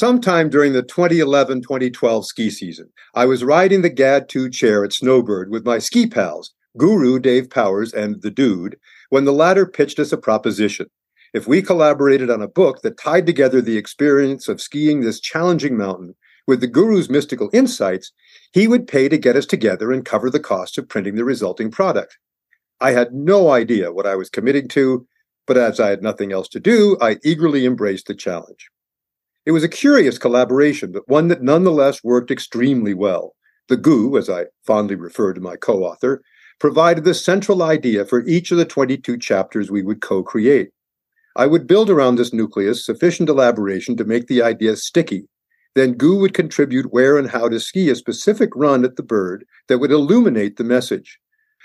Sometime during the 2011-2012 ski season, I was riding the GAD2 chair at Snowbird with my ski pals, Guru Dave Powers and The Dude, when the latter pitched us a proposition. If we collaborated on a book that tied together the experience of skiing this challenging mountain with the Guru's mystical insights, he would pay to get us together and cover the cost of printing the resulting product. I had no idea what I was committing to, but as I had nothing else to do, I eagerly embraced the challenge. It was a curious collaboration, but one that nonetheless worked extremely well. The GU, as I fondly refer to my co-author, provided the central idea for each of the 22 chapters we would co-create. I would build around this nucleus sufficient elaboration to make the idea sticky. Then GU would contribute where and how to ski a specific run at the bird that would illuminate the message.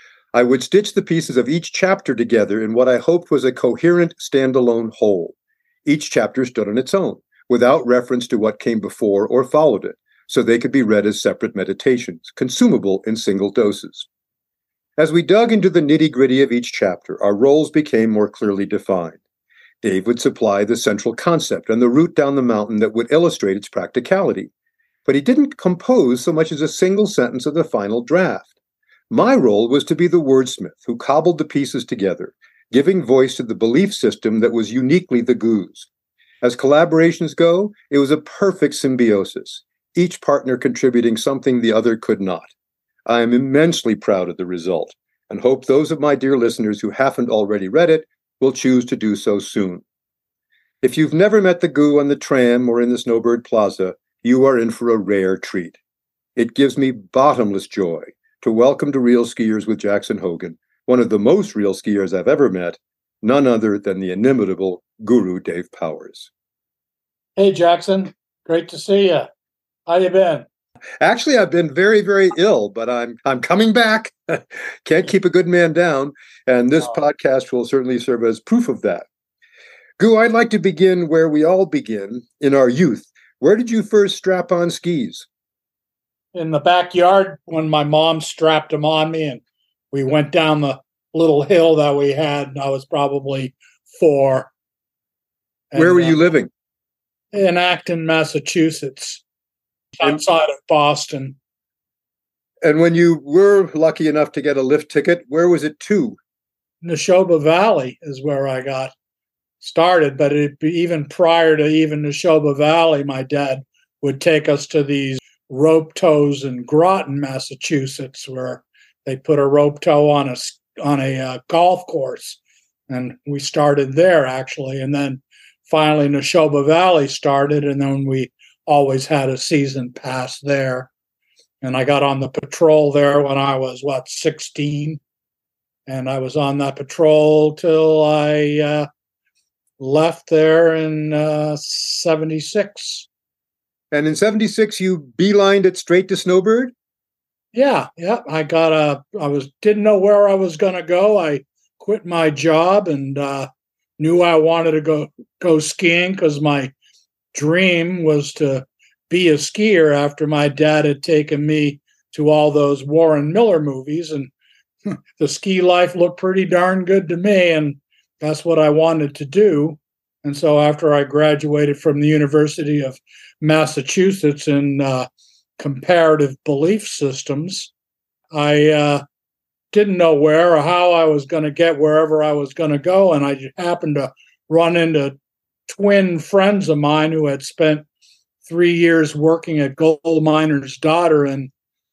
I would stitch the pieces of each chapter together in what I hoped was a coherent, standalone whole. Each chapter stood on its own, without reference to what came before or followed it, so they could be read as separate meditations, consumable in single doses. As we dug into the nitty-gritty of each chapter, our roles became more clearly defined. Dave would supply the central concept and the route down the mountain that would illustrate its practicality, but he didn't compose so much as a single sentence of the final draft. My role was to be the wordsmith who cobbled the pieces together, giving voice to the belief system that was uniquely the GU's. As collaborations go, it was a perfect symbiosis, each partner contributing something the other could not. I am immensely proud of the result, and hope those of my dear listeners who haven't already read it will choose to do so soon. If you've never met the GU on the tram or in the Snowbird Plaza, you are in for a rare treat. It gives me bottomless joy to welcome to Real Skiers with Jackson Hogan, one of the most real skiers I've ever met, none other than the inimitable Guru Dave Powers. Hey, Jackson. Great to see you. How you been? Actually, I've been very, very ill, but I'm coming back. Can't keep a good man down, and this podcast will certainly serve as proof of that. Gu, I'd like to begin where we all begin, in our youth. Where did you first strap on skis? In the backyard when my mom strapped them on me, and we went down the little hill that we had, and I was probably 4. Where were you living? In Acton, Massachusetts, outside of Boston. And when you were lucky enough to get a lift ticket, where was it to? Neshoba Valley is where I got started, but even prior to even Neshoba Valley, my dad would take us to these rope tows in Groton, Massachusetts, where they put a rope tow on a golf course, and we started there actually, and then finally Neshoba Valley started, and then we always had a season pass there. And I got on the patrol there when I was, 16? And I was on that patrol till I left there in 76. And in 76, you beelined it straight to Snowbird? Yeah. Didn't know where I was going to go. I quit my job and knew I wanted to go skiing because my dream was to be a skier after my dad had taken me to all those Warren Miller movies, and the ski life looked pretty darn good to me, and that's what I wanted to do. And so after I graduated from the University of Massachusetts in comparative belief systems, I didn't know where or how I was going to get wherever I was going to go, and I happened to run into twin friends of mine who had spent 3 years working at Gold Miner's Daughter in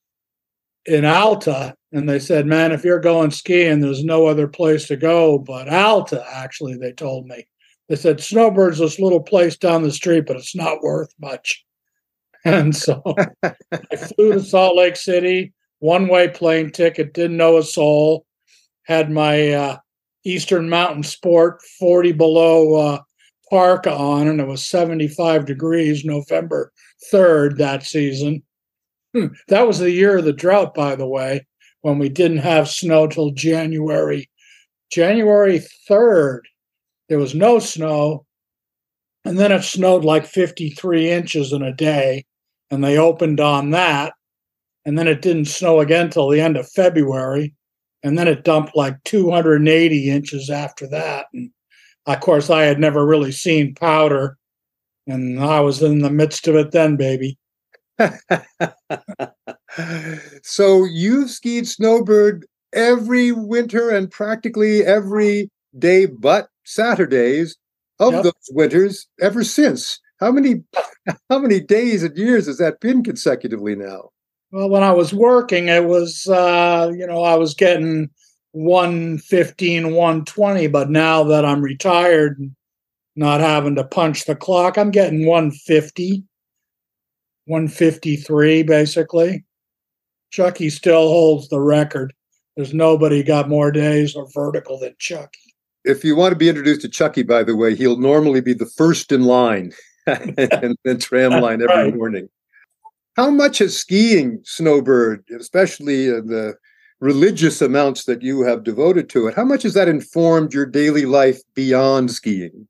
Alta. And they said, man, if you're going skiing, there's no other place to go but Alta, actually, they told me. They said, Snowbird's this little place down the street, but it's not worth much. And so I flew to Salt Lake City, one-way plane ticket, didn't know a soul, had my Eastern Mountain Sport 40 below parka on, and it was 75 degrees November 3rd that season. That was the year of the drought, by the way, when we didn't have snow till January 3rd. There was no snow, and then it snowed like 53 inches in a day, and they opened on that, and then it didn't snow again till the end of February, and then it dumped like 280 inches after that. And of course, I had never really seen powder, And I was in the midst of it then, baby. So you've skied snowbird every winter and practically every day but Saturdays of Yep. those winters ever since. How many days and years has that been consecutively now? Well, when I was working, it was, I was getting 115, 120, but now that I'm retired, not having to punch the clock, I'm getting 150, 153, basically. Chucky still holds the record. There's nobody got more days or vertical than Chucky. If you want to be introduced to Chucky, by the way, he'll normally be the first in line and then tram line every Right. morning. How much has skiing snowbird, especially the religious amounts that you have devoted to it, how much has that informed your daily life beyond skiing?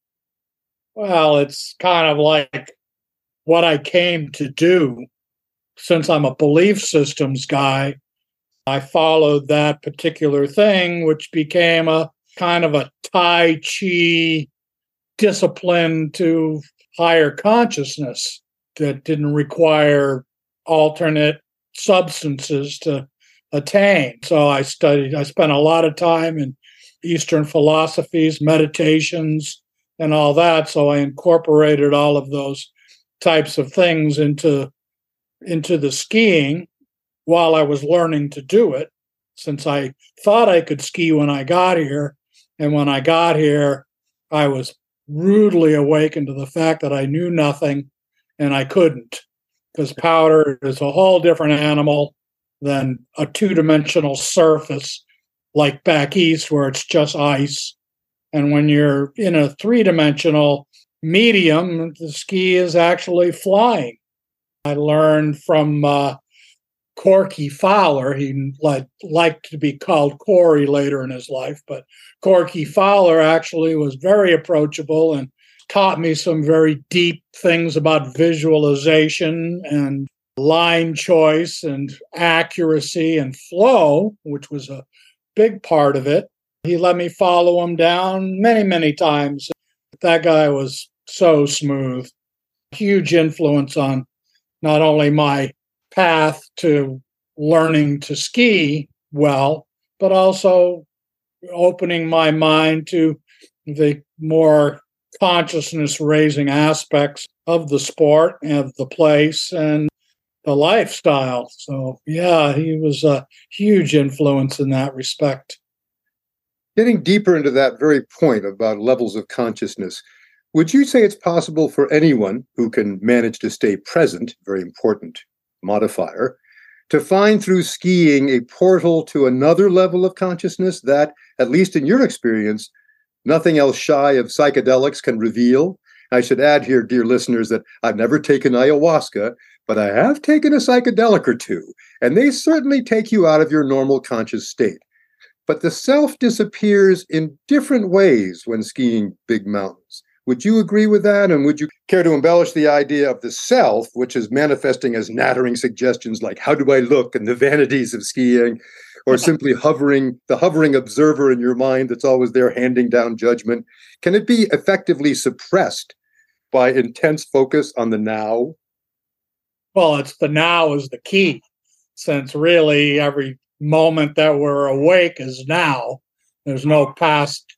Well, it's kind of like what I came to do. Since I'm a belief systems guy, I followed that particular thing, which became a kind of a Tai Chi discipline to higher consciousness that didn't require alternate substances to attain. So I spent a lot of time in Eastern philosophies, meditations, and all that. So I incorporated all of those types of things into the skiing while I was learning to do it, since I thought I could ski when I got here. And when I got here, I was rudely awakened to the fact that I knew nothing and I couldn't, because powder is a whole different animal than a two-dimensional surface like back east where it's just ice. And when you're in a three-dimensional medium, the ski is actually flying. I learned from Corky Fowler. He liked to be called Corey later in his life, but Corky Fowler actually was very approachable and taught me some very deep things about visualization and line choice and accuracy and flow, which was a big part of it. He let me follow him down many, many times. That guy was so smooth. Huge influence on not only my path to learning to ski well, but also opening my mind to the more consciousness raising aspects of the sport, of the place, and the lifestyle. So, yeah, he was a huge influence in that respect. Getting deeper into that very point about levels of consciousness, would you say it's possible for anyone who can manage to stay present, very important modifier, to find through skiing a portal to another level of consciousness that, at least in your experience, nothing else shy of psychedelics can reveal? I should add here, dear listeners, that I've never taken ayahuasca, but I have taken a psychedelic or two, and they certainly take you out of your normal conscious state. But the self disappears in different ways when skiing big mountains. Would you agree with that? And would you care to embellish the idea of the self, which is manifesting as nattering suggestions like, how do I look, and the vanities of skiing, or simply the hovering observer in your mind that's always there handing down judgment? Can it be effectively suppressed by intense focus on the now? Well, it's the now is the key, since really every moment that we're awake is now. There's no past,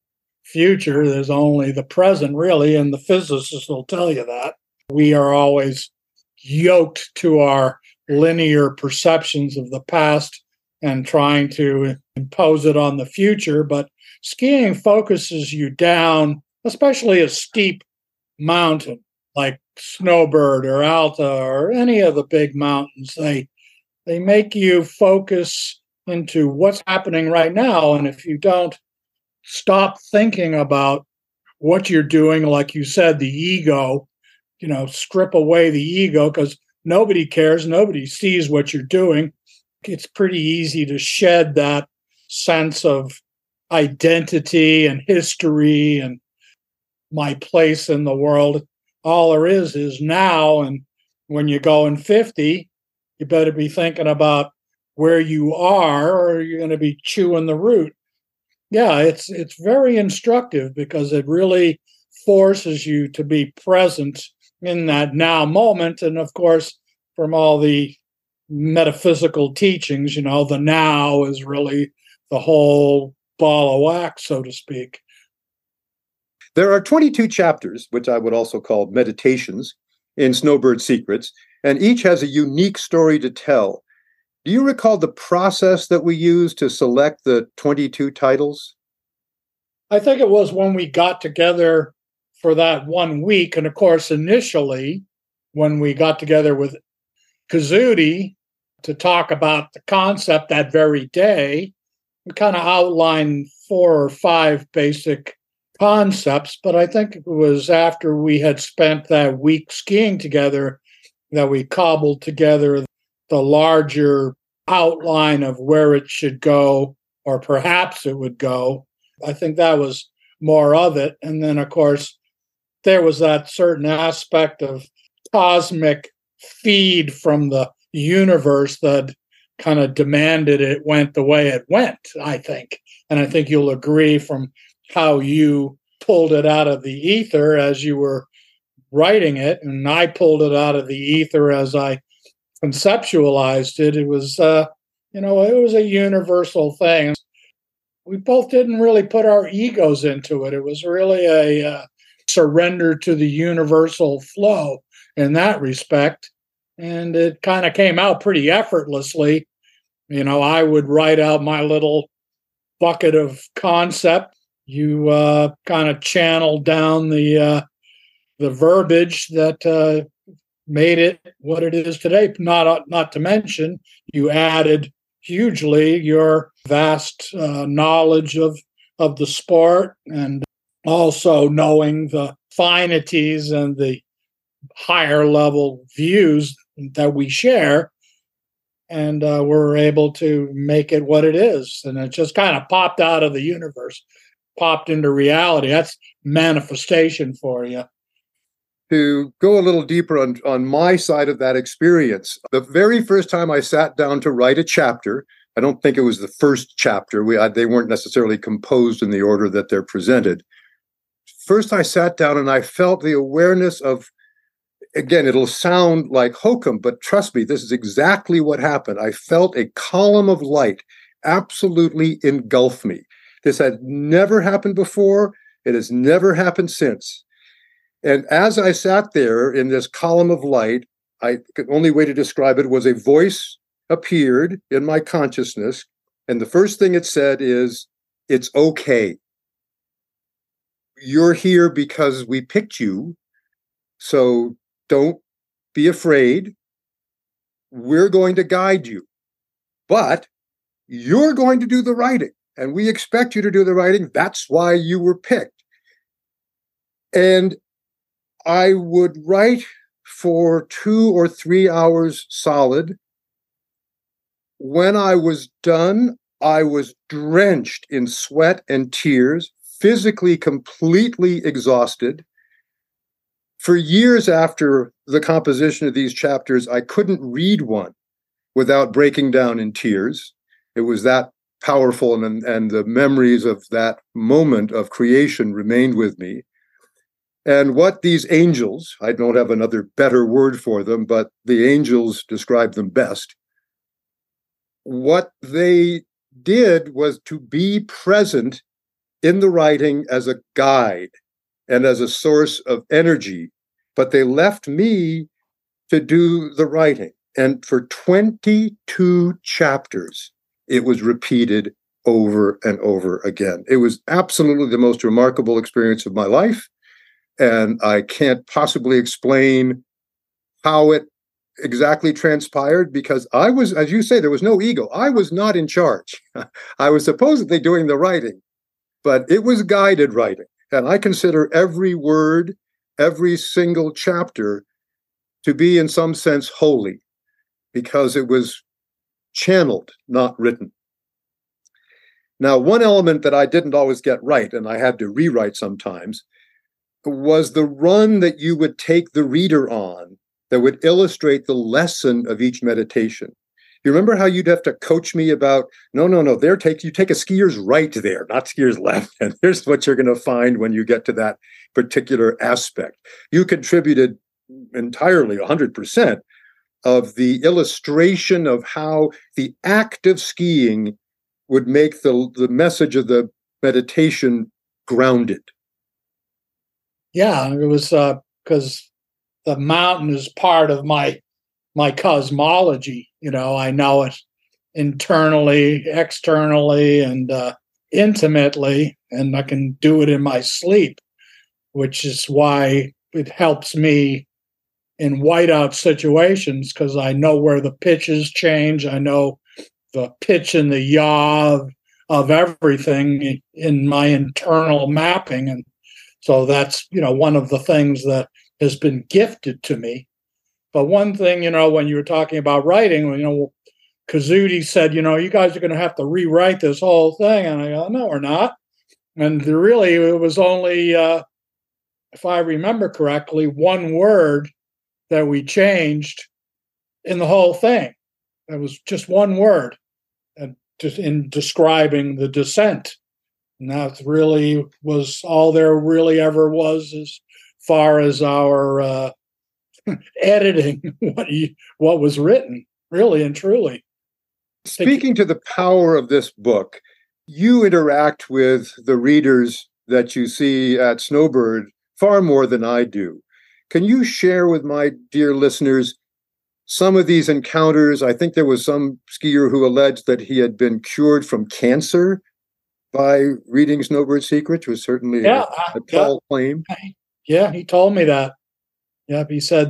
future. There's only the present, really, and the physicists will tell you that. We are always yoked to our linear perceptions of the past and trying to impose it on the future. But skiing focuses you down, especially a steep mountain like Snowbird or Alta or any of the big mountains. They make you focus into what's happening right now. And if you don't stop thinking about what you're doing, like you said, the ego, strip away the ego, because nobody cares, nobody sees what you're doing. It's pretty easy to shed that sense of identity and history and my place in the world. All there is now. And when you're going 50, you better be thinking about where you are, or you're going to be chewing the root. Yeah, it's very instructive because it really forces you to be present in that now moment. And of course, from all the metaphysical teachings, the now is really the whole ball of wax, so to speak. There are 22 chapters, which I would also call meditations, in Snowbird Secrets, and each has a unique story to tell. Do you recall the process that we used to select the 22 titles? I think it was when we got together for that 1 week. And of course, initially, when we got together with Kazudi to talk about the concept that very day, we kind of outlined 4 or 5 basic concepts. But I think it was after we had spent that week skiing together that we cobbled together the larger outline of where it should go, or perhaps it would go. I think that was more of it. And then, of course, there was that certain aspect of cosmic feed from the universe that kind of demanded it went the way it went, I think. And I think you'll agree from how you pulled it out of the ether as you were writing it, and I pulled it out of the ether as I conceptualized it. It was, it was a universal thing. We both didn't really put our egos into it. It was really a surrender to the universal flow in that respect. And it kind of came out pretty effortlessly. I would write out my little bucket of concept. You kind of channeled down the verbiage that made it what it is today. Not to mention, you added hugely your vast knowledge of the sport, and also knowing the finities and the higher level views that we share. And we're able to make it what it is. And it just kind of popped out of the universe, popped into reality. That's manifestation for you. To go a little deeper on my side of that experience, the very first time I sat down to write a chapter, I don't think it was the first chapter. They weren't necessarily composed in the order that they're presented. First, I sat down and I felt the awareness of, again, it'll sound like hokum, but trust me, this is exactly what happened. I felt a column of light absolutely engulf me. This had never happened before. It has never happened since. And as I sat there in this column of light, the only way to describe it was a voice appeared in my consciousness. And the first thing it said is, "It's okay. You're here because we picked you. So don't be afraid. We're going to guide you. But you're going to do the writing. And we expect you to do the writing. That's why you were picked." And I would write for 2 or 3 hours solid. When I was done, I was drenched in sweat and tears, physically completely exhausted. For years after the composition of these chapters, I couldn't read one without breaking down in tears. It was that powerful, and the memories of that moment of creation remained with me. And what these angels, I don't have another better word for them, but the angels describe them best. What they did was to be present in the writing as a guide and as a source of energy, but they left me to do the writing. And for 22 chapters, it was repeated over and over again. It was absolutely the most remarkable experience of my life. And I can't possibly explain how it exactly transpired, because I was, as you say, there was no ego. I was not in charge. I was supposedly doing the writing, but it was guided writing. And I consider every word, every single chapter to be in some sense holy, because it was channeled, not written. Now, one element that I didn't always get right, and I had to rewrite sometimes, was the run that you would take the reader on that would illustrate the lesson of each meditation. You remember how you'd have to coach me about, no, you take a skier's right there, not skier's left. And here's what you're going to find when you get to that particular aspect. You contributed entirely 100% of the illustration of how the act of skiing would make the message of the meditation grounded. Yeah, it was because the mountain is part of my cosmology. I know it internally, externally, and intimately, and I can do it in my sleep, which is why it helps me in whiteout situations, because I know where the pitches change. I know the pitch and the yaw of everything in my internal mapping. And so that's, one of the things that has been gifted to me. But one thing, when you were talking about writing, Kazuti said, you guys are going to have to rewrite this whole thing. And I go, no, we're not. And really, it was only, if I remember correctly, one word that we changed in the whole thing. It was just one word, and just in describing the descent. And that really was all there really ever was as far as our editing what was written, really and truly. Speaking to the power of this book, you interact with the readers that you see at Snowbird far more than I do. Can you share with my dear listeners some of these encounters? I think there was some skier who alleged that he had been cured from cancer by reading Snowbird's Secret, which was certainly a tall claim. Yeah, he told me that. Yeah, he said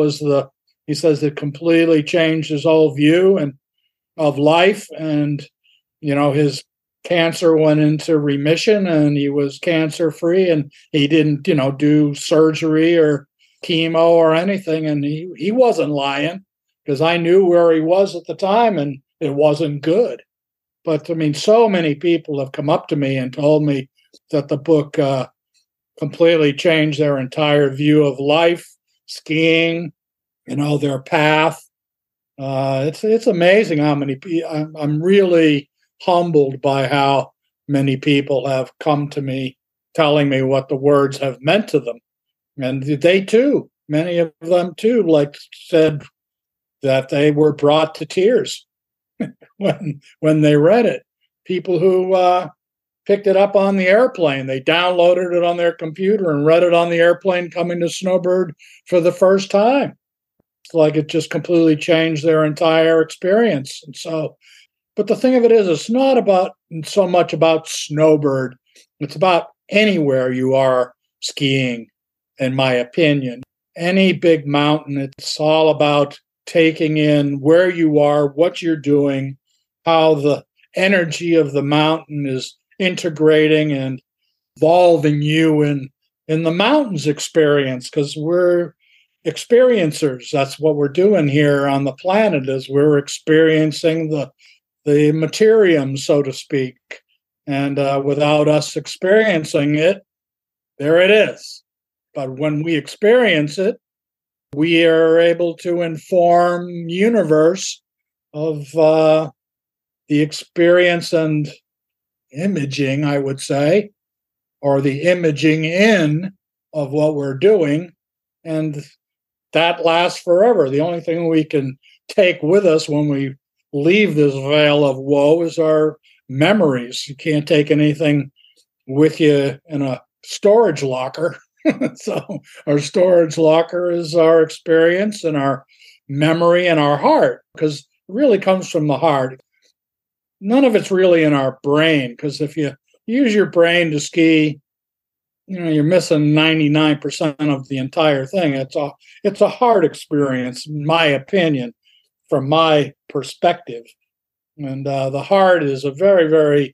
he says it completely changed his whole view of life, and his cancer went into remission and he was cancer free, and he didn't do surgery or chemo or anything, and he wasn't lying, because I knew where he was at the time and it wasn't good. But so many people have come up to me and told me that the book completely changed their entire view of life, skiing, their path. It's amazing how many people. I'm really humbled by how many people have come to me telling me what the words have meant to them. And they too, many of them too, said that they were brought to tears when they read it. People who picked it up on the airplane, they downloaded it on their computer and read it on the airplane coming to Snowbird for the first time. It's like it just completely changed their entire experience. And so, but the thing of it is, it's not so much about Snowbird. It's about anywhere you are skiing, in my opinion. Any big mountain, it's all about taking in where you are, what you're doing, how the energy of the mountain is integrating and involving you in the mountain's experience, because we're experiencers. That's what we're doing here on the planet, is we're experiencing the materium, so to speak. And without us experiencing it, there it is. But when we experience it, we are able to inform universe of the experience and imaging, I would say, or the imaging in of what we're doing. And that lasts forever. The only thing we can take with us when we leave this veil of woe is our memories. You can't take anything with you in a storage locker. So our storage locker is our experience and our memory and our heart, because it really comes from the heart. None of it's really in our brain, because if you use your brain to ski, you're missing 99% of the entire thing. It's a heart experience, in my opinion, from my perspective. And the heart is a very, very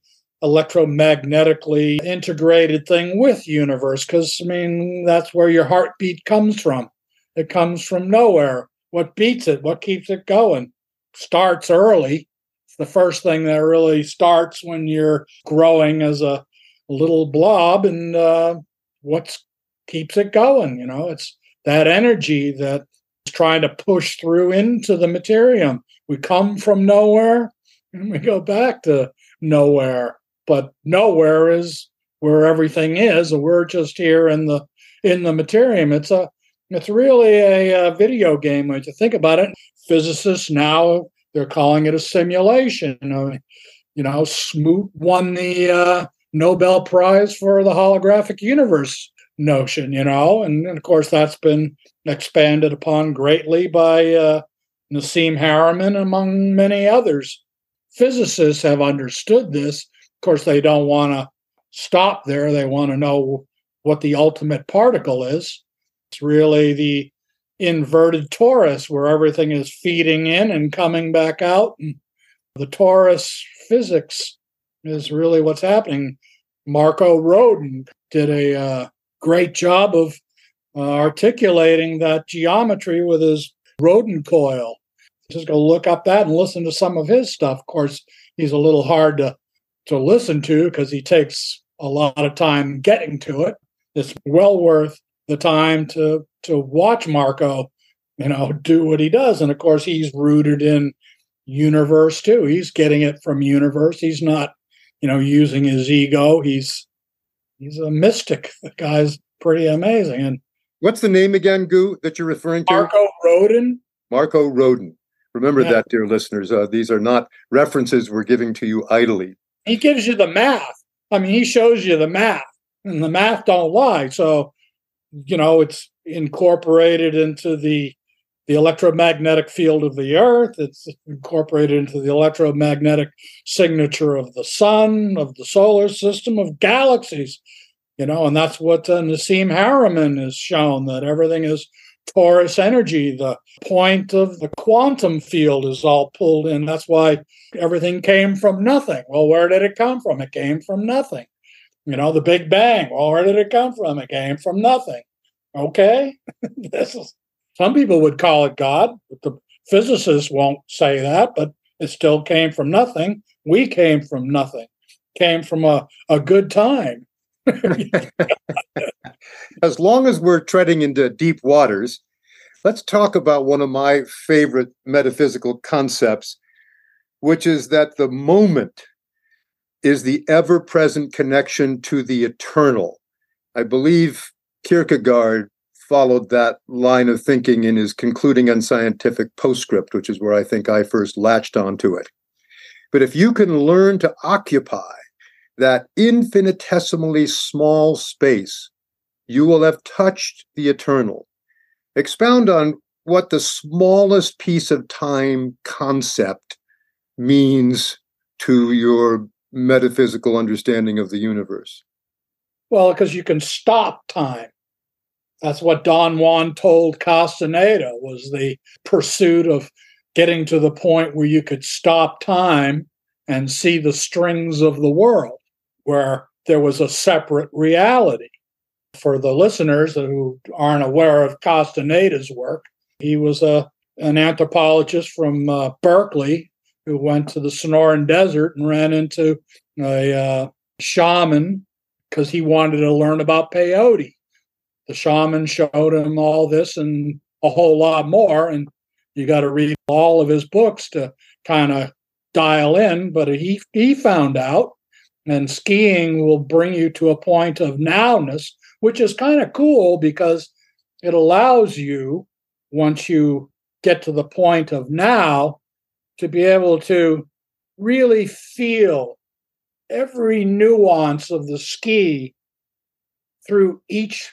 electromagnetically integrated thing with universe, because that's where your heartbeat comes from. It comes from nowhere. What beats it? What keeps it going? Starts early. It's the first thing that really starts when you're growing as a little blob, and what keeps it going? It's that energy that is trying to push through into the materium, We come from nowhere and we go back to nowhere. But nowhere is where everything is, and we're just here in the materium. It's really a video game when you think about it. Physicists now, they're calling it a simulation. Smoot won the Nobel Prize for the holographic universe notion, and of course that's been expanded upon greatly by Nassim Haramein, among many others. Physicists have understood this. Of course, they don't want to stop there. They want to know what the ultimate particle is. It's really the inverted torus where everything is feeding in and coming back out. And the torus physics is really what's happening. Marco Rodin did a great job of articulating that geometry with his Rodin coil. Just go look up that and listen to some of his stuff. Of course, he's a little hard to listen to because he takes a lot of time getting to it. It's well worth the time to watch Marco, do what he does. And of course, he's rooted in universe too. He's getting it from universe. He's not, using his ego. He's a mystic. The guy's pretty amazing. And what's the name again, Goo, that you're referring to? Marco Rodin. Marco Rodin. Remember that, dear listeners. These are not references we're giving to you idly. He gives you the math. I mean, he shows you the math, and the math don't lie. So, it's incorporated into the electromagnetic field of the Earth. It's incorporated into the electromagnetic signature of the sun, of the solar system, of galaxies. And that's what Nassim Haramein has shown, that everything is torus energy. The point of the quantum field is all pulled in. That's why everything came from nothing. Well, where did it come from? It came from nothing. The Big Bang. Well, where did it come from? It came from nothing. Okay? Some people would call it God, but the physicists won't say that, but it still came from nothing. We came from nothing. Came from a good time. As long as we're treading into deep waters, let's talk about one of my favorite metaphysical concepts, which is that the moment is the ever-present connection to the eternal. I believe Kierkegaard followed that line of thinking in his concluding unscientific postscript, which is where I think I first latched onto it. But if you can learn to occupy that infinitesimally small space, you will have touched the eternal. Expound on what the smallest piece of time concept means to your metaphysical understanding of the universe. Well, because you can stop time. That's what Don Juan told Castaneda, was the pursuit of getting to the point where you could stop time and see the strings of the world, where there was a separate reality. For the listeners who aren't aware of Castaneda's work, he was an anthropologist from Berkeley who went to the Sonoran Desert and ran into a shaman because he wanted to learn about peyote. The shaman showed him all this and a whole lot more, and you got to read all of his books to kind of dial in, but he found out, and skiing will bring you to a point of nowness, which is kind of cool because it allows you, once you get to the point of now, to be able to really feel every nuance of the ski through each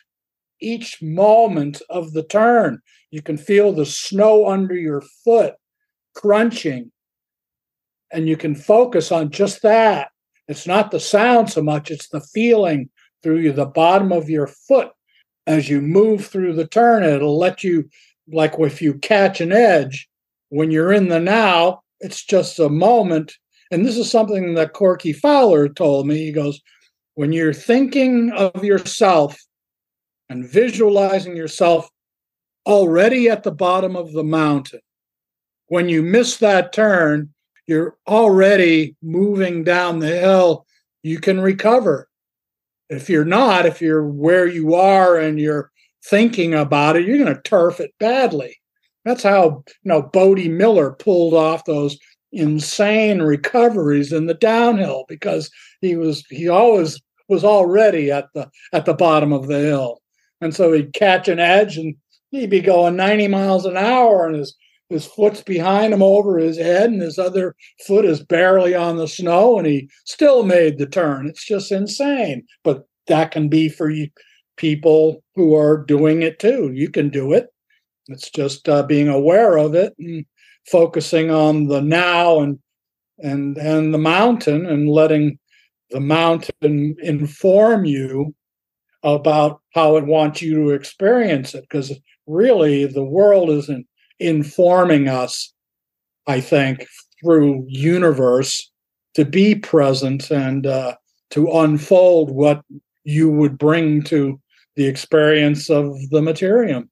moment of the turn. You can feel the snow under your foot crunching, and you can focus on just that. It's not the sound so much, it's the feeling through the bottom of your foot as you move through the turn. It'll let you, like if you catch an edge, when you're in the now, it's just a moment. And this is something that Corky Fowler told me. He goes, when you're thinking of yourself and visualizing yourself already at the bottom of the mountain, when you miss that turn, you're already moving down the hill. You can recover. If you're where you are and you're thinking about it, you're going to turf it badly. That's how Bodie Miller pulled off those insane recoveries in the downhill, because he always was already at the bottom of the hill, and so he'd catch an edge and he'd be going 90 miles an hour, and his foot's behind him over his head, and his other foot is barely on the snow, and he still made the turn. It's just insane. But that can be for you, people who are doing it too. You can do it. It's just being aware of it and focusing on the now and the mountain, and letting the mountain inform you about how it wants you to experience it. Because really, the world isn't informing us, I think, through universe, to be present and to unfold what you would bring to the experience of the materium.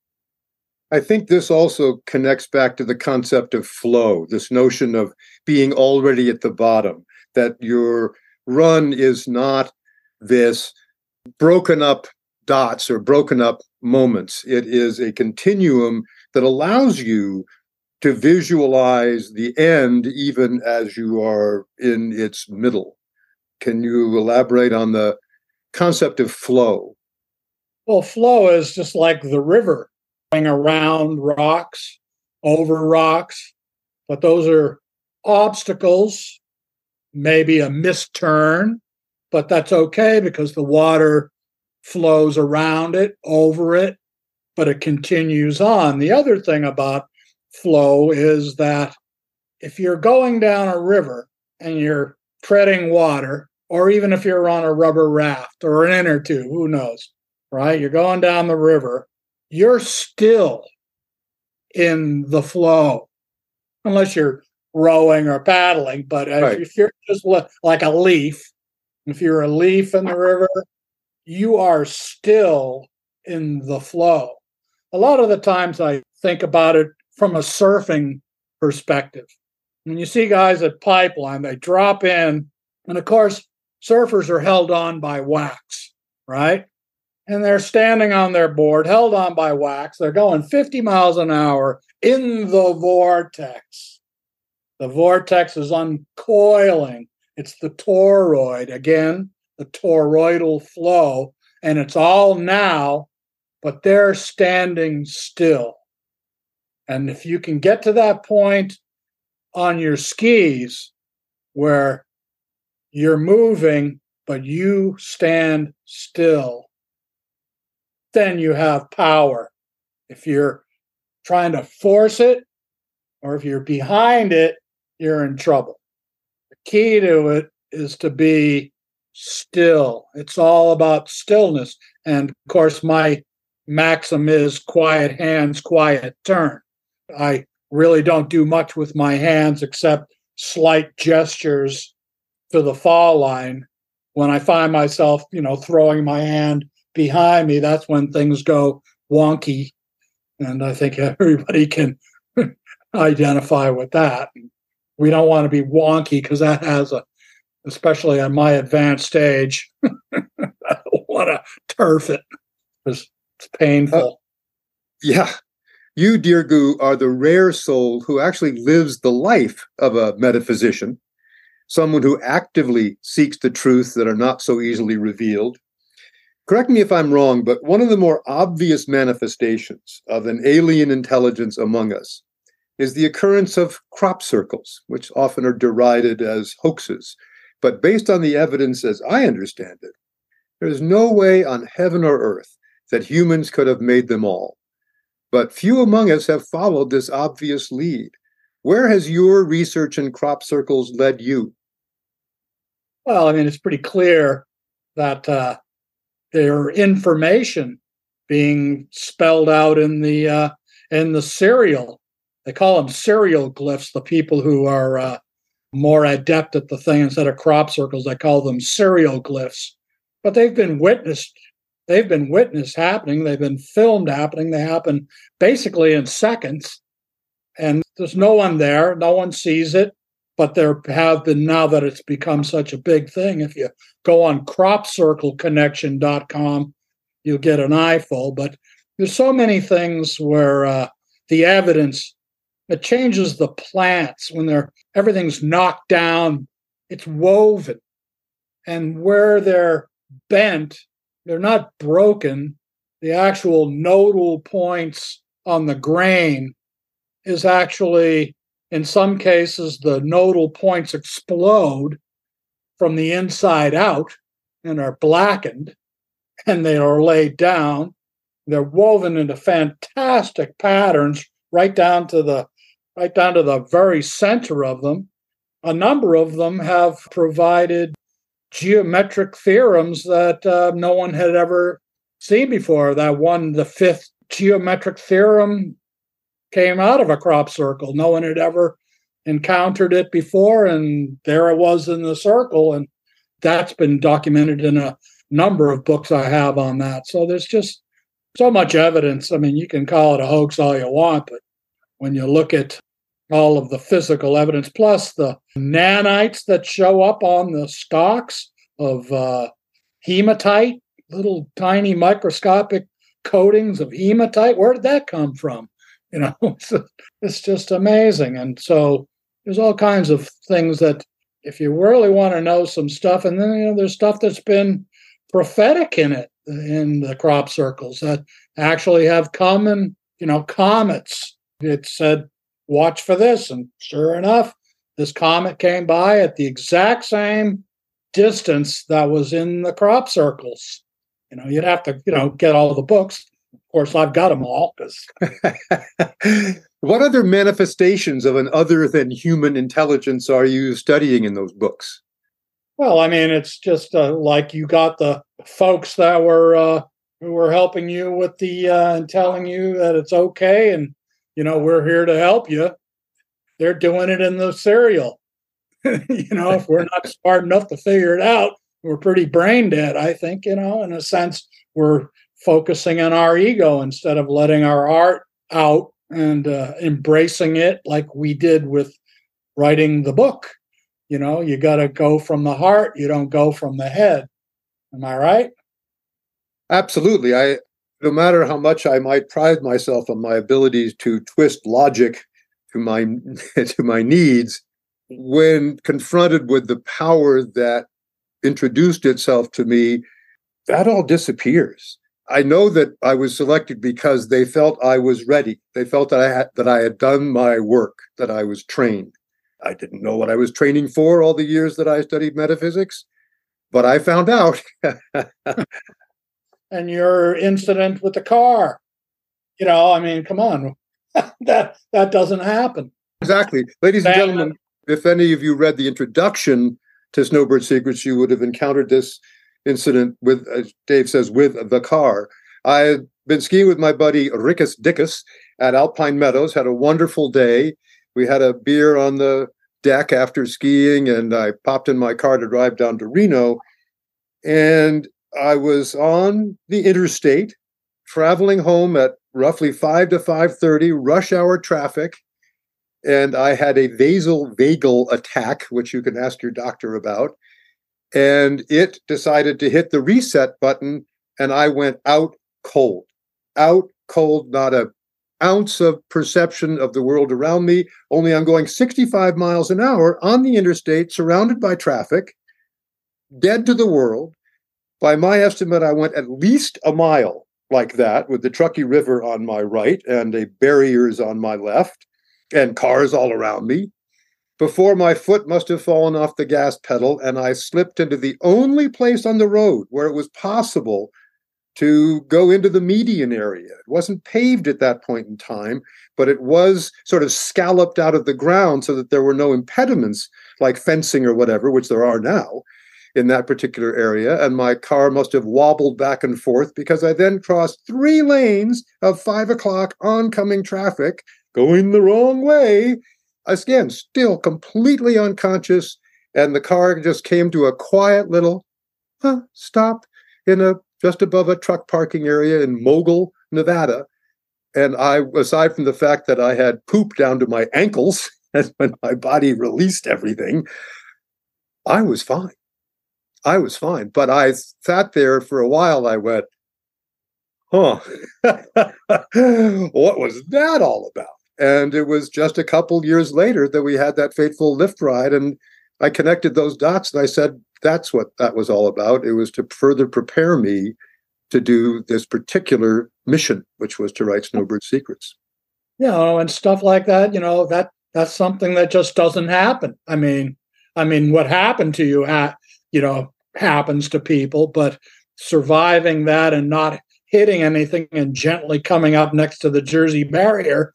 I think this also connects back to the concept of flow, this notion of being already at the bottom, that your run is not this broken up dots or broken up moments. It is a continuum that allows you to visualize the end even as you are in its middle. Can you elaborate on the concept of flow? Well, flow is just like the river, going around rocks, over rocks, but those are obstacles, maybe a misturn, but that's okay because the water flows around it, over it, but it continues on. The other thing about flow is that if you're going down a river and you're treading water, or even if you're on a rubber raft or an inner tube, who knows, right? You're going down the river, you're still in the flow, unless you're rowing or paddling. But Right. if you're just like a leaf, if you're a leaf in the river, you are still in the flow. A lot of the times I think about it from a surfing perspective. When you see guys at Pipeline, they drop in, and of course, surfers are held on by wax, right? And they're standing on their board, held on by wax. They're going 50 miles an hour in the vortex. The vortex is uncoiling. It's the toroid, again, the toroidal flow, and it's all now, but they're standing still. And if you can get to that point on your skis where you're moving, but you stand still, then you have power. If you're trying to force it, or if you're behind it, you're in trouble. The key to it is to be still. It's all about stillness. And of course, my maxim is quiet hands, quiet turn. I really don't do much with my hands except slight gestures to the fall line. When I find myself, throwing my hand behind me, that's when things go wonky. And I think everybody can identify with that. We don't want to be wonky because that has especially at my advanced stage, I don't want to turf it because it's painful. Yeah. You, dear Gu, are the rare soul who actually lives the life of a metaphysician, someone who actively seeks the truths that are not so easily revealed. Correct me if I'm wrong, but one of the more obvious manifestations of an alien intelligence among us is the occurrence of crop circles, which often are derided as hoaxes. But based on the evidence as I understand it, there's no way on heaven or earth that humans could have made them all. But few among us have followed this obvious lead. Where has your research in crop circles led you? Well, it's pretty clear that there information being spelled out in the serial. They call them serial glyphs. The people who are more adept at the thing, instead of crop circles, they call them serial glyphs. But they've been witnessed happening. They've been filmed happening. They happen basically in seconds. And there's no one there. No one sees it. But there have been, now that it's become such a big thing, if you go on cropcircleconnection.com, you'll get an eyeful. But there's so many things where the evidence. It changes the plants when everything's knocked down. It's woven. And where they're bent, they're not broken. The actual nodal points on the grain is actually, in some cases, the nodal points explode from the inside out and are blackened, and they are laid down. They're woven into fantastic patterns right down to the very center of them. A number of them have provided geometric theorems that no one had ever seen before. The fifth geometric theorem came out of a crop circle. No one had ever encountered it before, and there it was in the circle, and that's been documented in a number of books I have on that. So there's just so much evidence. I mean, you can call it a hoax all you want, but when you look at all of the physical evidence, plus the nanites that show up on the stalks of hematite, little tiny microscopic coatings of hematite, where did that come from? It's just amazing. And so there's all kinds of things that, if you really want to know some stuff, and then there's stuff that's been prophetic in it, in the crop circles, that actually have come in, comets. It said, watch for this, and sure enough, this comet came by at the exact same distance that was in the crop circles. You'd have to get all the books. Of course, I've got them all. What other manifestations of an other than human intelligence are you studying in those books? Well, I mean, it's just like you got the folks that were who were helping you with the and telling you that it's okay, and we're here to help you. They're doing it in the cereal. If we're not smart enough to figure it out, we're pretty brain dead, I think. In a sense, we're focusing on our ego instead of letting our art out and embracing it like we did with writing the book. You got to go from the heart. You don't go from the head. Am I right? Absolutely. No matter how much I might pride myself on my abilities to twist logic to my to my needs, when confronted with the power that introduced itself to me, that all disappears. I know that I was selected because they felt I was ready. They felt that I had done my work, that I was trained. I didn't know what I was training for all the years that I studied metaphysics, but I found out. And your incident with the car, come on, that doesn't happen. Exactly. Ladies and gentlemen, if any of you read the introduction to Snowbird Secrets, you would have encountered this incident with, as Dave says, with the car. I had been skiing with my buddy Rickus Dickus at Alpine Meadows, had a wonderful day. We had a beer on the deck after skiing, and I popped in my car to drive down to Reno. And I was on the interstate, traveling home at roughly 5 to 5:30, rush hour traffic. And I had a vagal attack, which you can ask your doctor about. And it decided to hit the reset button, and I went out cold, not an ounce of perception of the world around me. Only I'm going 65 miles an hour on the interstate, surrounded by traffic, dead to the world. By my estimate, I went at least a mile like that, with the Truckee River on my right and a barriers on my left and cars all around me, before my foot must have fallen off the gas pedal and I slipped into the only place on the road where it was possible to go into the median area. It wasn't paved at that point in time, but it was sort of scalloped out of the ground so that there were no impediments like fencing or whatever, which there are now in that particular area. And my car must have wobbled back and forth because I then crossed 3 lanes of 5 o'clock oncoming traffic going the wrong way. Again, still completely unconscious. And the car just came to a quiet little stop just above a truck parking area in Mogul, Nevada. And I, aside from the fact that I had poop down to my ankles, and when my body released everything, I was fine. But I sat there for a while. I went, huh, what was that all about? And it was just a couple years later that we had that fateful lift ride. And I connected those dots and I said, that's what that was all about. It was to further prepare me to do this particular mission, which was to write Snowbird Secrets. And stuff like that, that's something that just doesn't happen. I mean, what happened to you, happens to people, but surviving that and not hitting anything and gently coming up next to the Jersey barrier,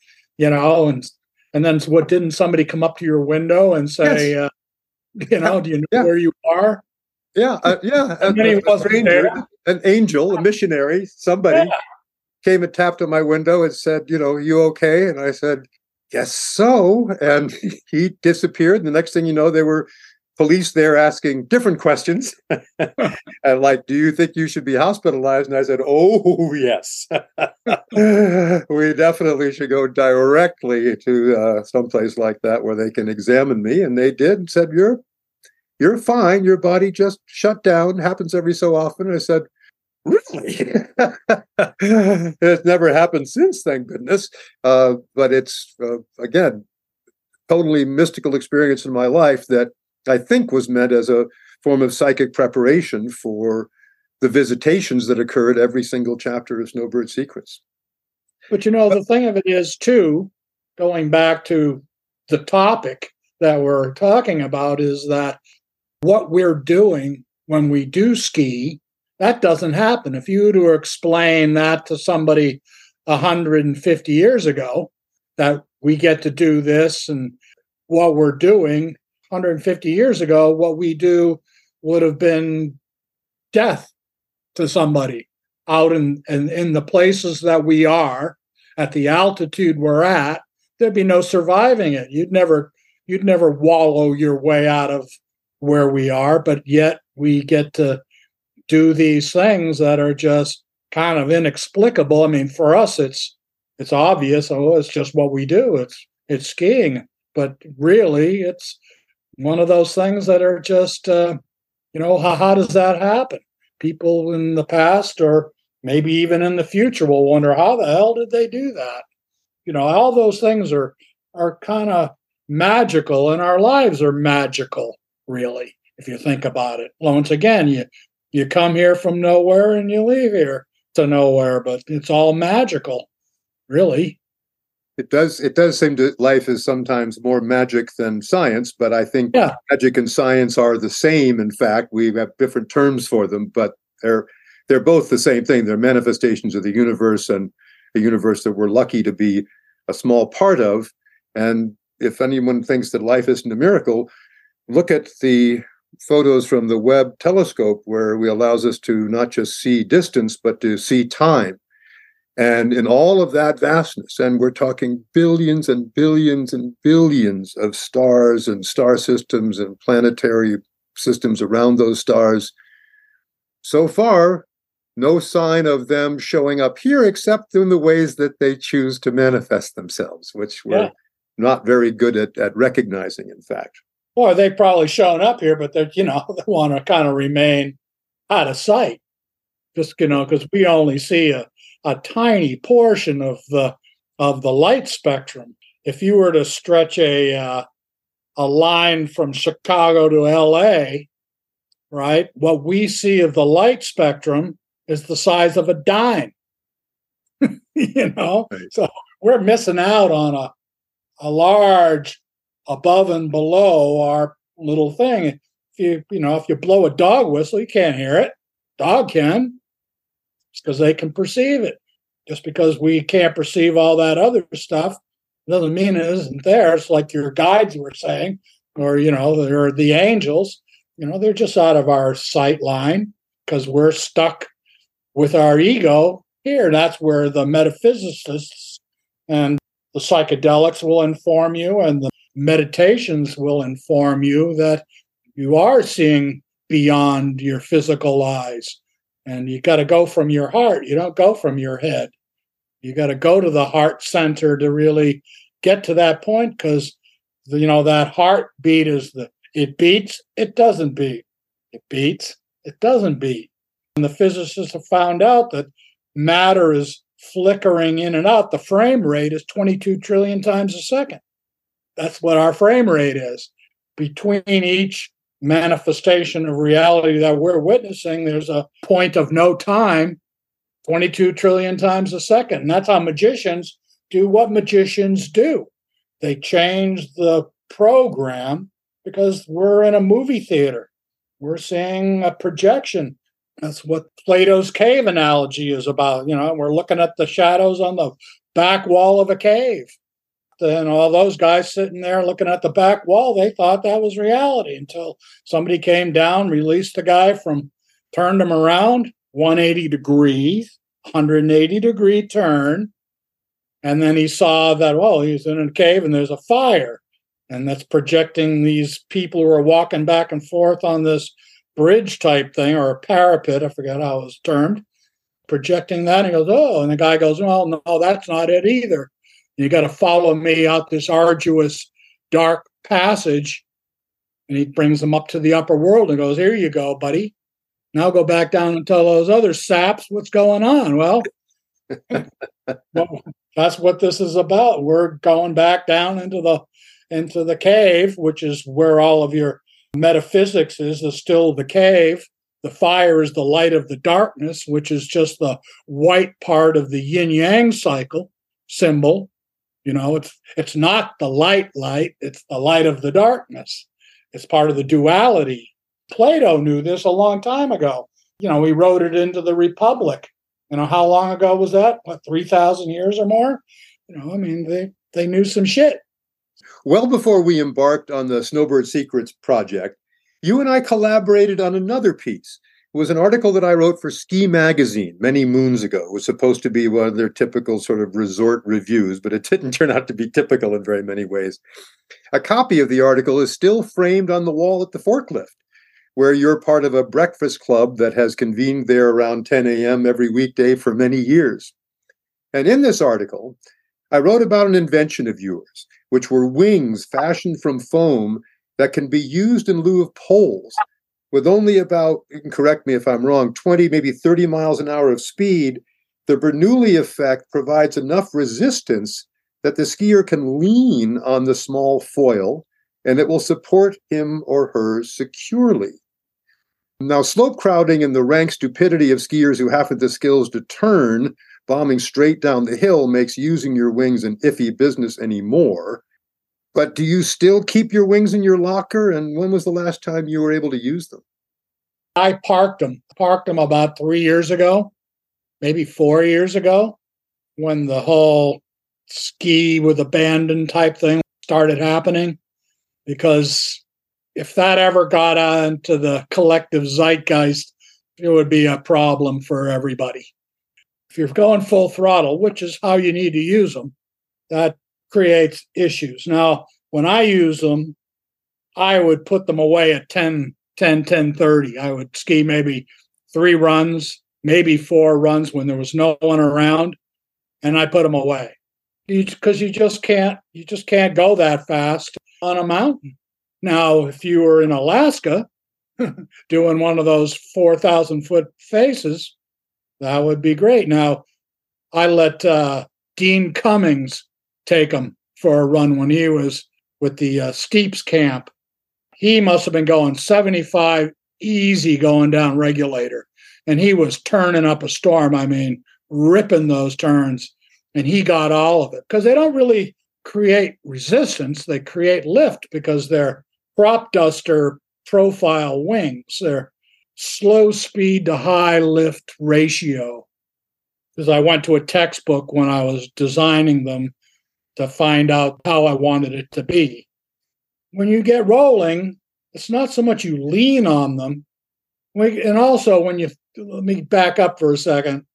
and then what, didn't somebody come up to your window and say, Yes. do you know where you are? Yeah, yeah. A stranger, an angel, a missionary, somebody came and tapped on my window and said, you okay? And I said, guess so. And he disappeared. And the next thing you know, there were police there asking different questions. And like, do you think you should be hospitalized? And I said, oh, yes. We definitely should go directly to someplace like that where they can examine me. And they did and said, you're fine. Your body just shut down. Happens every so often. And I said, really? It's never happened since, thank goodness. But it's, again, totally mystical experience in my life that I think was meant as a form of psychic preparation for the visitations that occurred every single chapter of Snowbird Secrets. But the thing of it is, too, going back to the topic that we're talking about, is that what we're doing when we do ski, that doesn't happen. If you were to explain that to somebody 150 years ago, that we get to do this and what we're doing 150 years ago, what we do would have been death to somebody out in the places that we are, at the altitude we're at. There'd be no surviving it. You'd never wallow your way out of where we are, but yet we get to do these things that are just kind of inexplicable. I mean, for us, it's obvious. Oh, it's just what we do. It's skiing, but really, it's one of those things that are just, how does that happen? People in the past, or maybe even in the future, will wonder, how the hell did they do that? All those things are kind of magical, and our lives are magical, really, if you think about it. Once again, you come here from nowhere and you leave here to nowhere, but it's all magical, really. It does seem that life is sometimes more magic than science, but I think magic and science are the same. In fact, we have different terms for them, but they're both the same thing. They're manifestations of the universe, and the universe that we're lucky to be a small part of. And if anyone thinks that life isn't a miracle, look at the photos from the Webb telescope, where it allows us to not just see distance, but to see time. And in all of that vastness, and we're talking billions and billions and billions of stars and star systems and planetary systems around those stars, so far, no sign of them showing up here, except in the ways that they choose to manifest themselves, which we're not very good at recognizing, in fact. Or they've probably shown up here, but they want to kind of remain out of sight, just because we only see a tiny portion of the light spectrum. If you were to stretch a line from Chicago to LA, right, what we see of the light spectrum is the size of a dime. Right. So we're missing out on a large above and below our little thing. If you blow a dog whistle, you can't hear it. Dog can. It's because they can perceive it. Just because we can't perceive all that other stuff doesn't mean it isn't there. It's like your guides were saying, or they're the angels. They're just out of our sight line because we're stuck with our ego here. That's where the metaphysicists and the psychedelics will inform you, and the meditations will inform you that you are seeing beyond your physical eyes. And you got to go from your heart. You don't go from your head. You got to go to the heart center to really get to that point, because that heartbeat is it beats, it doesn't beat. It beats, it doesn't beat. And the physicists have found out that matter is flickering in and out, the frame rate is 22 trillion times a second. That's what our frame rate is. Between each manifestation of reality that we're witnessing, there's a point of no time, 22 trillion times a second. And that's how magicians do what magicians do. They change the program because we're in a movie theater. We're seeing a projection. That's what Plato's cave analogy is about. We're looking at the shadows on the back wall of a cave. And all those guys sitting there looking at the back wall, they thought that was reality until somebody came down, released the guy turned him around 180 degrees, 180-degree turn. And then he saw that, he's in a cave and there's a fire. And that's projecting these people who are walking back and forth on this bridge type thing, or a parapet, I forget how it was termed, projecting that. And he goes, and the guy goes, well, no, that's not it either. You got to follow me out this arduous, dark passage. And he brings them up to the upper world and goes, here you go, buddy. Now go back down and tell those other saps what's going on. Well, that's what this is about. We're going back down into the cave, which is where all of your metaphysics is still the cave. The fire is the light of the darkness, which is just the white part of the yin-yang cycle symbol. It's not the light, it's the light of the darkness. It's part of the duality. Plato knew this a long time ago. He wrote it into the Republic. How long ago was that? 3,000 years or more? They knew some shit. Well before we embarked on the Snowbird Secrets project, you and I collaborated on another piece. It was an article that I wrote for Ski Magazine many moons ago. It was supposed to be one of their typical sort of resort reviews, but it didn't turn out to be typical in very many ways. A copy of the article is still framed on the wall at the Forklift, where you're part of a breakfast club that has convened there around 10 a.m. every weekday for many years. And in this article, I wrote about an invention of yours, which were wings fashioned from foam that can be used in lieu of poles. With only about, you can correct me if I'm wrong, 20, maybe 30 miles an hour of speed, the Bernoulli effect provides enough resistance that the skier can lean on the small foil and it will support him or her securely. Now, slope crowding and the rank stupidity of skiers who haven't the skills to turn, bombing straight down the hill, makes using your wings an iffy business anymore. But do you still keep your wings in your locker? And when was the last time you were able to use them? I parked them about 3 years ago, maybe 4 years ago, when the whole ski with abandon type thing started happening. Because if that ever got onto the collective zeitgeist, it would be a problem for everybody. If you're going full throttle, which is how you need to use them, that creates issues. Now, when I use them, I would put them away at 10:30. I would ski maybe 3 runs, maybe 4 runs when there was no one around, and I put them away. Because you just can't go that fast on a mountain. Now, if you were in Alaska doing one of those 4,000-foot faces, that would be great. Now, I let Dean Cummings take him for a run when he was with the Steeps camp. He must have been going 75 easy going down Regulator. And he was turning up a storm. Ripping those turns. And he got all of it. Because they don't really create resistance. They create lift because they're crop duster profile wings. They're slow speed to high lift ratio. Because I went to a textbook when I was designing them to find out how I wanted it to be. When you get rolling, it's not so much you lean on them. And also let me back up for a second.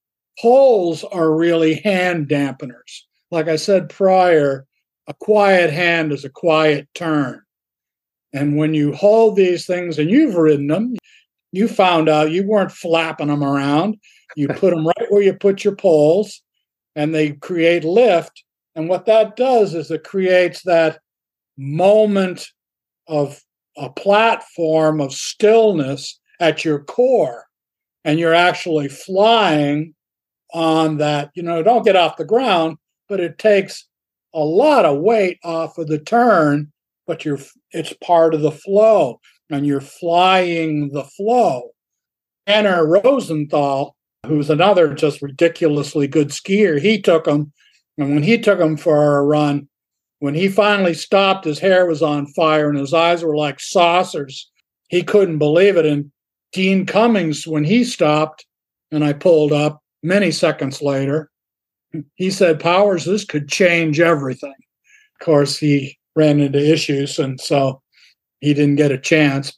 Poles are really hand dampeners. Like I said prior, a quiet hand is a quiet turn. And when you hold these things, and you've ridden them, you found out you weren't flapping them around. You put them right where you put your poles, and they create lift. And what that does is it creates that moment of a platform of stillness at your core. And you're actually flying on that, don't get off the ground, but it takes a lot of weight off of the turn, but it's part of the flow and you're flying the flow. Anna Rosenthal, who's another just ridiculously good skier, he took them. And when he took them for a run, when he finally stopped, his hair was on fire and his eyes were like saucers. He couldn't believe it. And Dean Cummings, when he stopped and I pulled up many seconds later, he said, Powers, this could change everything. Of course, he ran into issues, and so he didn't get a chance.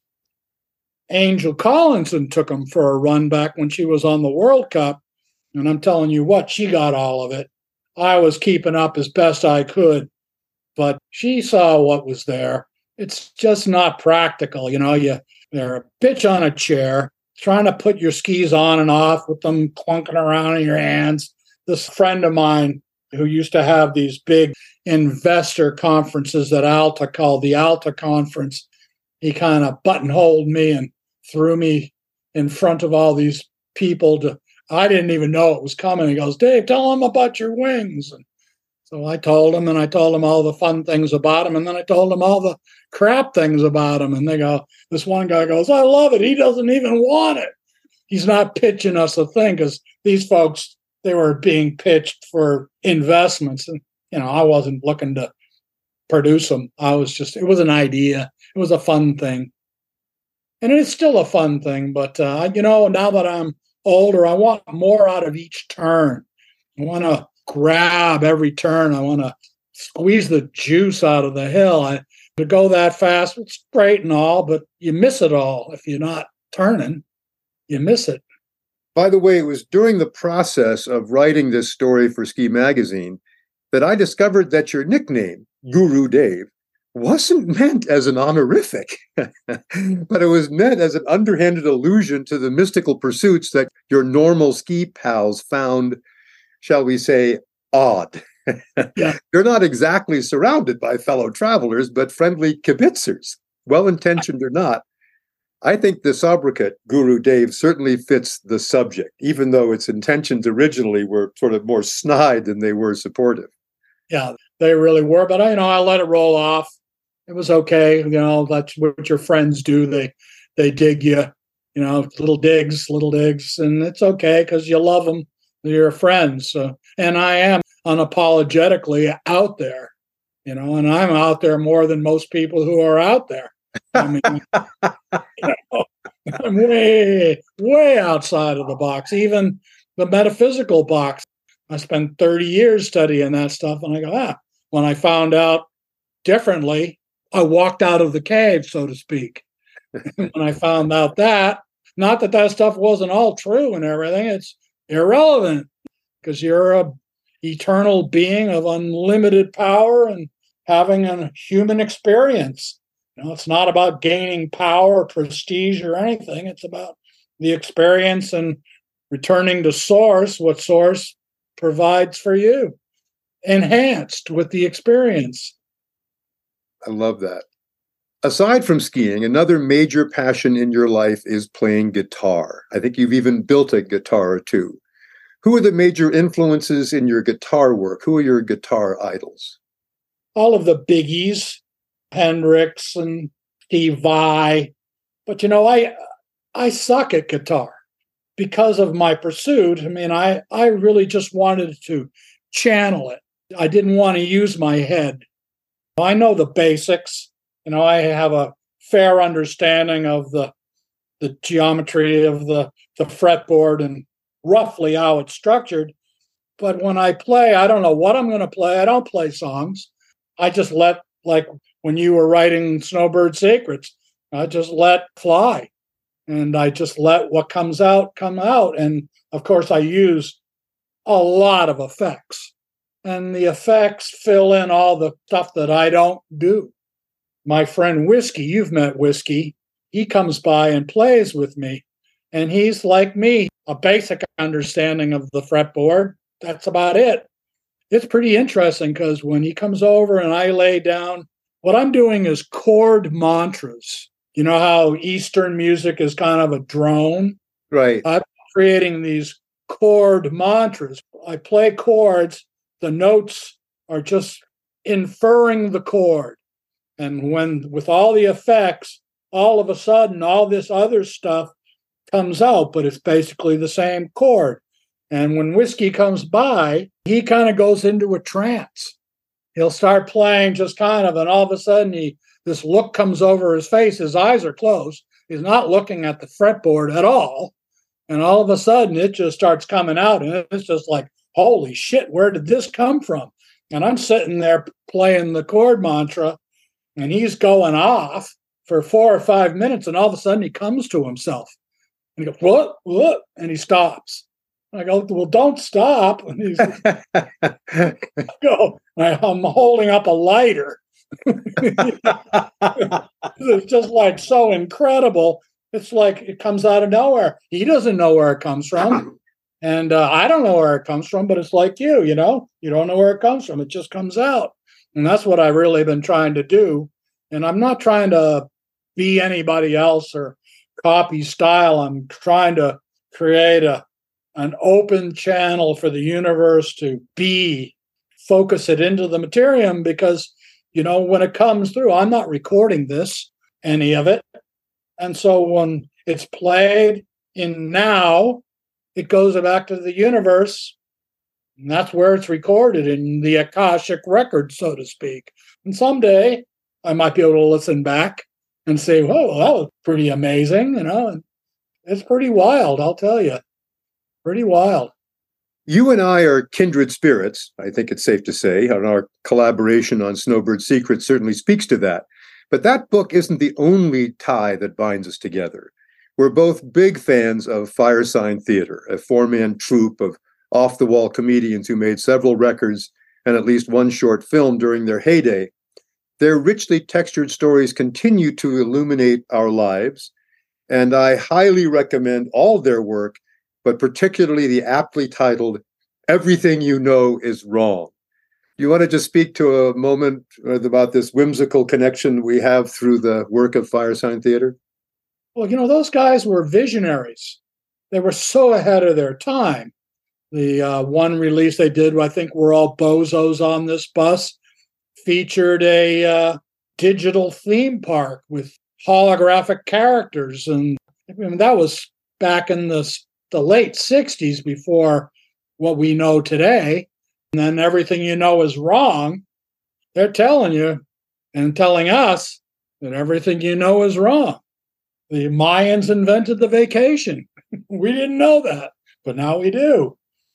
Angel Collinson took him for a run back when she was on the World Cup, and I'm telling you what, she got all of it. I was keeping up as best I could, but she saw what was there. It's just not practical. They're a bitch on a chair, trying to put your skis on and off with them clunking around in your hands. This friend of mine who used to have these big investor conferences at Alta called the Alta Conference, he kind of buttonholed me and threw me in front of all these people. I didn't even know it was coming. He goes, Dave, tell them about your wings. And so I told him, and I told him all the fun things about him, and then I told him all the crap things about him. And this one guy goes, I love it. He doesn't even want it. He's not pitching us a thing, because these folks, they were being pitched for investments. And, I wasn't looking to produce them. It was an idea. It was a fun thing. And it's still a fun thing. But, now that I'm older, I want more out of each turn. I want to grab every turn. I want to squeeze the juice out of the hill. To go that fast, it's great and all, but you miss it all. If you're not turning, you miss it. By the way, it was during the process of writing this story for Ski Magazine that I discovered that your nickname, Guru Dave, wasn't meant as an honorific, but it was meant as an underhanded allusion to the mystical pursuits that your normal ski pals found, shall we say, odd. Yeah. They're not exactly surrounded by fellow travelers, but friendly kibitzers, well-intentioned or not. I think the sobriquet, Guru Dave, certainly fits the subject, even though its intentions originally were sort of more snide than they were supportive. Yeah, they really were. But, I let it roll off. It was okay. That's what your friends do. They dig you, little digs, and it's okay because you love them. You're friends. And I am unapologetically out there, and I'm out there more than most people who are out there. I mean, I'm way, way outside of the box, even the metaphysical box. I spent 30 years studying that stuff, and I go, when I found out differently, I walked out of the cave, so to speak. When I found out that, not that stuff wasn't all true and everything, it's irrelevant because you're a eternal being of unlimited power and having a human experience. It's not about gaining power, prestige, or anything. It's about the experience and returning to Source, what Source provides for you, enhanced with the experience. I love that. Aside from skiing, another major passion in your life is playing guitar. I think you've even built a guitar or two. Who are the major influences in your guitar work? Who are your guitar idols? All of the biggies. Hendrix and Steve Vai. But, I suck at guitar because of my pursuit. I really just wanted to channel it. I didn't want to use my head. I know the basics. I have a fair understanding of the geometry of the fretboard and roughly how it's structured. But when I play, I don't know what I'm going to play. I don't play songs. I just let, like, when you were writing Snowbird Secrets, I just let fly. And I just let what comes out come out. And, of course, I use a lot of effects. And the effects fill in all the stuff that I don't do. My friend Whiskey, you've met Whiskey, he comes by and plays with me. And he's like me, a basic understanding of the fretboard. That's about it. It's pretty interesting because when he comes over and I lay down, what I'm doing is chord mantras. You know how Eastern music is kind of a drone? Right. I'm creating these chord mantras. I play chords, the notes are just inferring the chord. And when, with all the effects, all of a sudden, all this other stuff comes out, but it's basically the same chord. And when Whiskey comes by, he kind of goes into a trance. He'll start playing just kind of, and all of a sudden, this look comes over his face. His eyes are closed. He's not looking at the fretboard at all. And all of a sudden, it just starts coming out. And it's just like, holy shit, where did this come from? And I'm sitting there playing the chord mantra, and he's going off for 4 or 5 minutes. And all of a sudden, he comes to himself. And he goes, what? And he stops. I go, well, don't stop. And he's I'm holding up a lighter. It's just like so incredible. It's like it comes out of nowhere. He doesn't know where it comes from. And I don't know where it comes from, but it's like you don't know where it comes from. It just comes out. And that's what I've really been trying to do. And I'm not trying to be anybody else or copy style. I'm trying to create an open channel for the universe to focus it into the materium, because, when it comes through, I'm not recording any of it. And so when it's played in now, it goes back to the universe, and that's where it's recorded in the Akashic record, so to speak. And someday I might be able to listen back and say, whoa, that was pretty amazing, and it's pretty wild, I'll tell you. Pretty wild. You and I are kindred spirits, I think it's safe to say, and our collaboration on Snowbird Secrets certainly speaks to that. But that book isn't the only tie that binds us together. We're both big fans of Firesign Theatre, a 4-man troupe of off-the-wall comedians who made several records and at least one short film during their heyday. Their richly textured stories continue to illuminate our lives, and I highly recommend all their work, but particularly the aptly titled Everything You Know Is Wrong. You want to just speak to a moment about this whimsical connection we have through the work of Firesign Theatre? Well, those guys were visionaries. They were so ahead of their time. The one release they did, I think We're All Bozos on This Bus, featured a digital theme park with holographic characters. And that was back in the late 60s, before what we know today. And then Everything You Know Is Wrong. They're telling you and telling us that everything you know is wrong. The Mayans invented the vacation. We didn't know that, but now we do.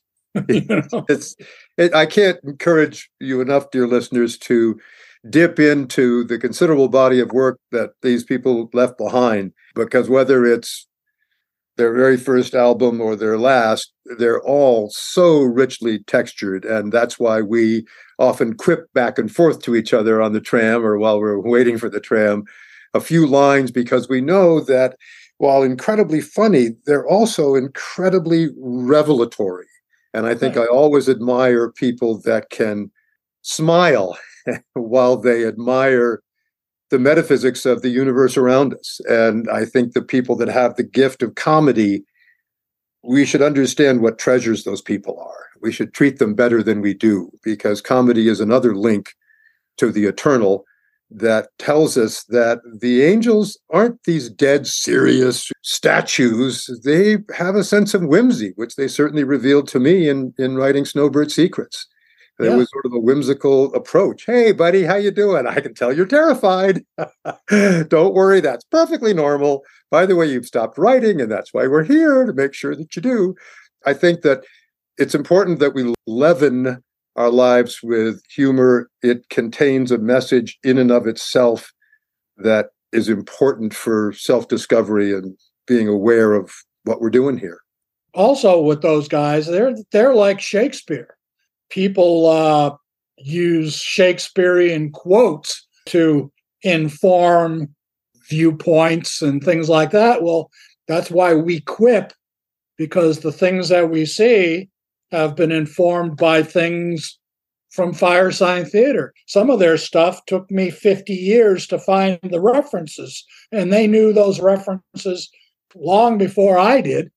I can't encourage you enough, dear listeners, to dip into the considerable body of work that these people left behind, because whether it's their very first album or their last, they're all so richly textured. And that's why we often quip back and forth to each other on the tram or while we're waiting for the tram, a few lines, because we know that while incredibly funny, they're also incredibly revelatory. And I think I always admire people that can smile while they admire the metaphysics of the universe around us. And I think the people that have the gift of comedy, we should understand what treasures those people are. We should treat them better than we do, because comedy is another link to the eternal that tells us that the angels aren't these dead, serious statues. They have a sense of whimsy, which they certainly revealed to me in writing Snowbird Secrets. There was sort of a whimsical approach. Hey, buddy, how you doing? I can tell you're terrified. Don't worry, that's perfectly normal. By the way, you've stopped writing, and that's why we're here, to make sure that you do. I think that it's important that we leaven our lives with humor. It contains a message in and of itself that is important for self-discovery and being aware of what we're doing here. Also, with those guys, they're like Shakespeare. People use Shakespearean quotes to inform viewpoints and things like that. Well, that's why we quip, because the things that we see have been informed by things from Firesign Theatre. Some of their stuff took me 50 years to find the references, and they knew those references long before I did.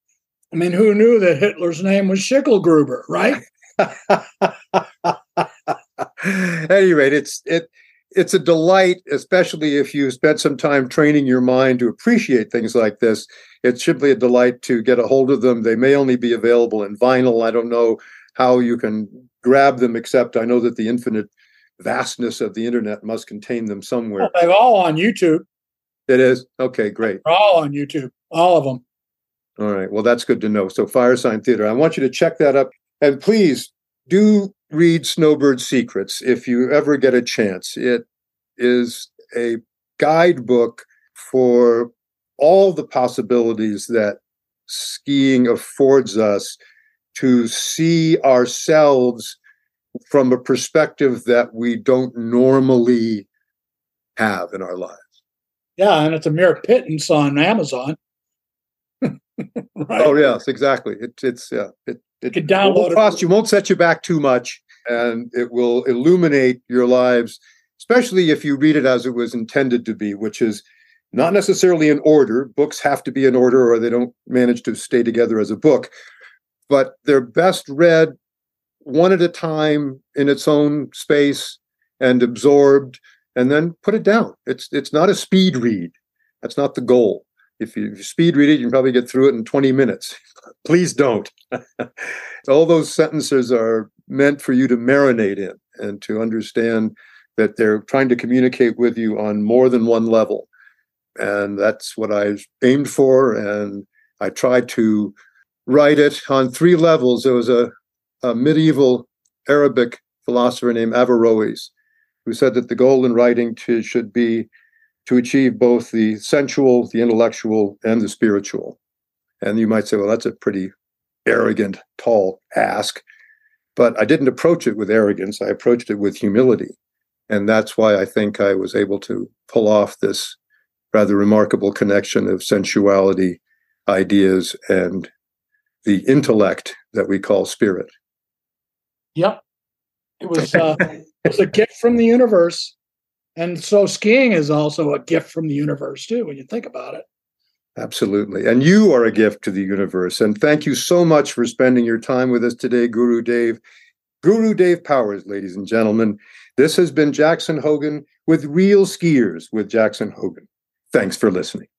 I mean, who knew that Hitler's name was Schicklgruber, right? At any rate, it's a delight, especially if you spent some time training your mind to appreciate things like this. It's simply a delight to get a hold of them. They may only be available in vinyl. I don't know how you can grab them, except I know that the infinite vastness of the internet must contain them somewhere. They're all on YouTube. It is? Okay, great. They're all on YouTube, all of them. All right. Well, that's good to know. So Firesign Theatre, I want you to check that up. And please do read Snowbird Secrets if you ever get a chance. It is a guidebook for all the possibilities that skiing affords us to see ourselves from a perspective that we don't normally have in our lives. Yeah, and it's a mere pittance on Amazon. Right? Oh yes, exactly. It could download won't cost you, won't set you back too much, and it will illuminate your lives, especially if you read it as it was intended to be, which is not necessarily in order. Books have to be in order, or they don't manage to stay together as a book. But they're best read one at a time in its own space and absorbed, and then put it down. It's not a speed read. That's not the goal. If you speed read it, you can probably get through it in 20 minutes. Please don't. All those sentences are meant for you to marinate in and to understand that they're trying to communicate with you on more than one level. And that's what I aimed for. And I tried to write it on 3 levels. There was a medieval Arabic philosopher named Averroes who said that the goal in writing should be to achieve both the sensual, the intellectual, and the spiritual. And you might say, well, that's a pretty arrogant, tall ask. But I didn't approach it with arrogance. I approached it with humility. And that's why I think I was able to pull off this rather remarkable connection of sensuality, ideas, and the intellect that we call spirit. Yep. It was a gift from the universe. And so skiing is also a gift from the universe, too, when you think about it. Absolutely. And you are a gift to the universe. And thank you so much for spending your time with us today, Guru Dave. Guru Dave Powers, ladies and gentlemen. This has been Jackson Hogan with Real Skiers with Jackson Hogan. Thanks for listening.